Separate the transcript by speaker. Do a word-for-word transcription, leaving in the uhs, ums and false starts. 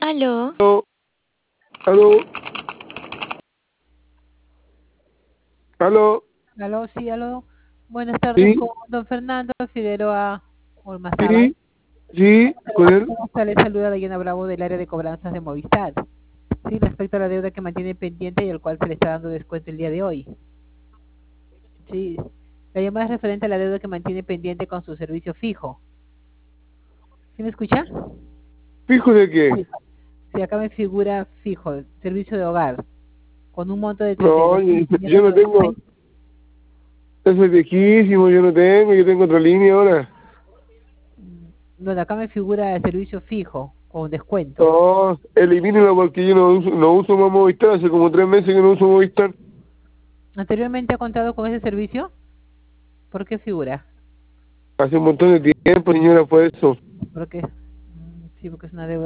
Speaker 1: Aló.
Speaker 2: Aló, aló, aló,
Speaker 3: Aló, sí, aló. Buenas tardes
Speaker 2: sí,
Speaker 3: con don Fernando Figueroa Ormazábal.
Speaker 2: sí, sí, con él.
Speaker 3: ¿Cómo está? Le saluda Dayana Bravo del área de cobranzas de Movistar. Sí, respecto a la deuda que mantiene pendiente y al cual se le está dando descuento el día de hoy. Sí, la llamada es referente a la deuda que mantiene pendiente con su servicio fijo. ¿Sí me escucha?
Speaker 2: ¿Fijo de qué?
Speaker 3: Sí. Sí, acá me figura fijo, servicio de hogar, con un monto de treinta y
Speaker 2: No,
Speaker 3: dos mil
Speaker 2: yo
Speaker 3: quinientos
Speaker 2: yo no
Speaker 3: noventa y
Speaker 2: tengo,
Speaker 3: seis.
Speaker 2: eso es viejísimo, yo no tengo, yo tengo otra línea ahora.
Speaker 3: No, de acá me figura servicio fijo, con descuento.
Speaker 2: No, elimínelo porque yo no uso, no uso más Movistar, hace como tres meses que no uso Movistar.
Speaker 3: ¿Anteriormente ha contado con ese servicio? ¿Por qué figura?
Speaker 2: Hace un montón de tiempo, señora, fue eso.
Speaker 3: Porque, mm, sí, porque es una deuda